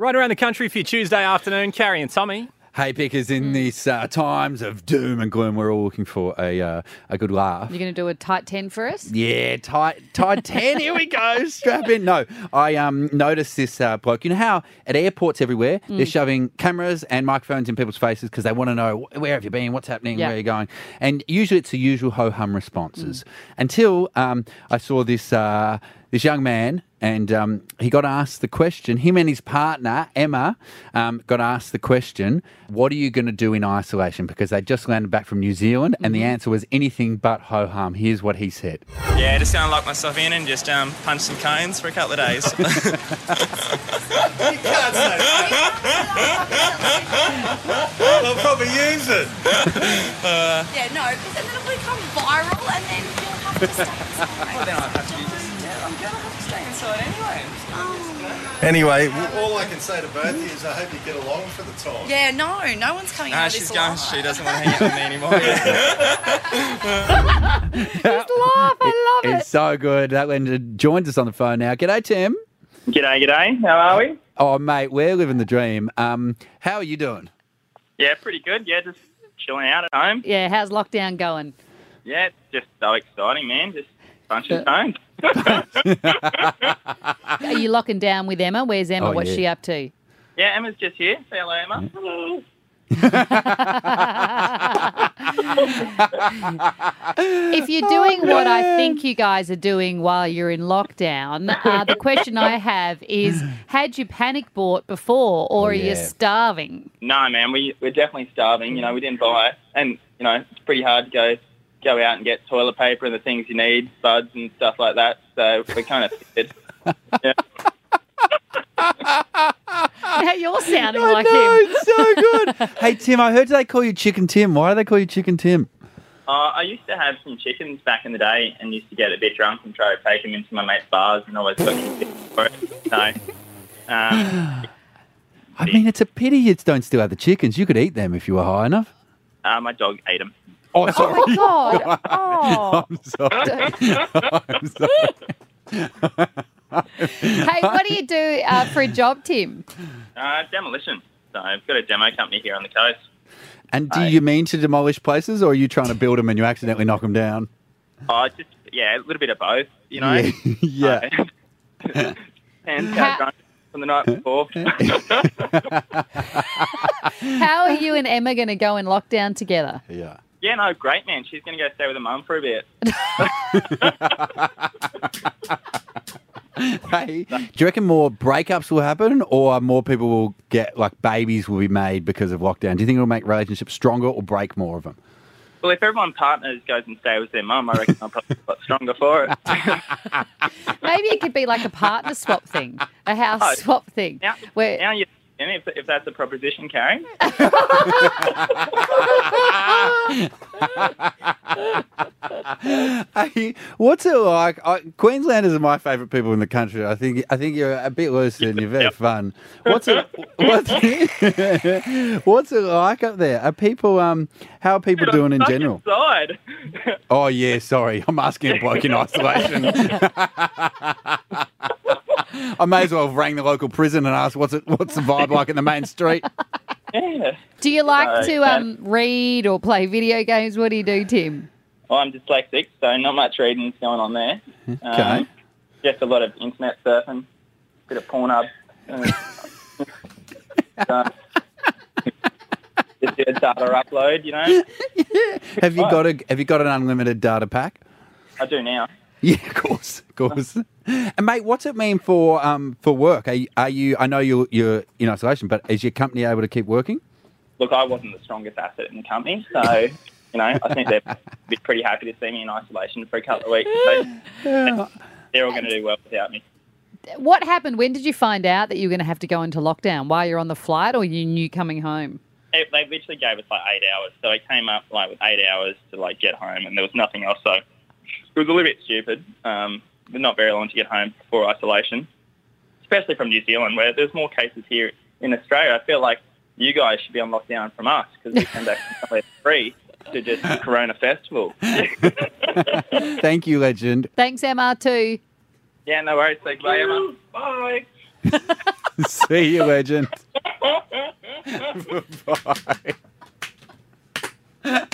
Right around the country for your Tuesday afternoon, Carrie and Tommy. Hey, Pickers, in these times of doom and gloom, we're all looking for a good laugh. You're going to do a tight 10 for us? Yeah, tight 10. Here we go. Strap in. No, I noticed this bloke. You know how at airports everywhere, they're shoving cameras and microphones in people's faces because they want to know, where have you been, what's happening, where are you going? And usually it's the usual ho-hum responses. Until I saw this young man, and he got asked the question, him and his partner, Emma, got asked the question, what are you going to do in isolation? Because they just landed back from New Zealand, and the answer was anything but ho-hum. Here's what he said. Yeah, just going to lock myself in and just punch some cones for a couple of days. You can't say that. They'll probably use it. Yeah, no, because then it'll become viral and then you'll have to stay inside. Well, then I'll have to be I'm going to have to stay inside anyway. Anyway, all I can say to both of you is I hope you get along for the talk. Yeah, no one's coming out of this alive. She doesn't want to hang out with me anymore. Just laugh. I love It's so good. That legend joins us on the phone now. G'day, Tim. G'day. How are we? Oh, mate, we're living the dream. How are you doing? Yeah, pretty good. Yeah, just chilling out at home. Yeah, how's lockdown going? Yeah, it's just so exciting, man. Just punching cones. Are you locking down with Emma? Where's Emma? What's she up to? Yeah, Emma's just here. Say hello, Emma. Hello. If you're doing what I think you guys are doing while you're in lockdown, the question I have is, had you panic bought before or are you starving? No, man, we're definitely starving. You know, we didn't buy it. And, you know, it's pretty hard to go out and get toilet paper and the things you need, buds and stuff like that. So we're kind of scared. Yeah. Now you're sounding like him. him. It's so good. Hey, Tim, I heard they call you Chicken Tim. Why do they call you Chicken Tim? I used to have some chickens back in the day and used to get a bit drunk and try to take them into my mate's bars and always got kicked for it. So, I mean, it's a pity you don't still have the chickens. You could eat them if you were high enough. My dog ate them. Oh, sorry. Oh, my God. Oh. I'm sorry. Hey, what do you do for a job, Tim? Demolition. So I've got a demo company here on the coast. And do you mean to demolish places, or are you trying to build them and you accidentally knock them down? A little bit of both, you know. Yeah. And drunk from the night before. How are you and Emma going to go in lockdown together? Yeah. Yeah, no, great, man. She's going to go stay with her mum for a bit. Hey, do you reckon more breakups will happen or more people will get, like, babies will be made because of lockdown? Do you think it'll make relationships stronger or break more of them? Well, if everyone partners goes and stays with their mum, I reckon I'll probably be a lot stronger for it. Maybe it could be like a partner swap thing, a house swap thing. Now you if that's a proposition, Carrie. Hey, what's it like? Queenslanders are my favourite people in the country. I think you're a bit looser and you're very fun. What's it like up there? Are people how are people doing in general? Inside. Oh yeah, sorry, I'm asking a bloke in isolation. I may as well have rang the local prison and asked what's the vibe like in the main street. Yeah. Do you like to read or play video games? What do you do, Tim? Well, I'm dyslexic, so not much reading's going on there. Okay. Just a lot of internet surfing, bit of Pornhub. Just do a data upload, you know. Have you got an unlimited data pack? I do now. Yeah, of course. And mate, what's it mean for work? Are you? I know you're in isolation, but is your company able to keep working? Look, I wasn't the strongest asset in the company, so I think they'd be pretty happy to see me in isolation for a couple of weeks. So they're all going to do well without me. What happened? When did you find out that you were going to have to go into lockdown? While you're on the flight, or you knew coming home? They literally gave us 8 hours, so it came up with 8 hours to get home, and there was nothing else. So it was a little bit stupid. But not very long to get home before isolation, especially from New Zealand, where there's more cases here in Australia. I feel like you guys should be on lockdown from us because we came back somewhere free to just Corona Festival. Thank you, legend. Thanks, MR2. Yeah, no worries. Thanks, bye, Emma. Bye. See you, legend. Bye.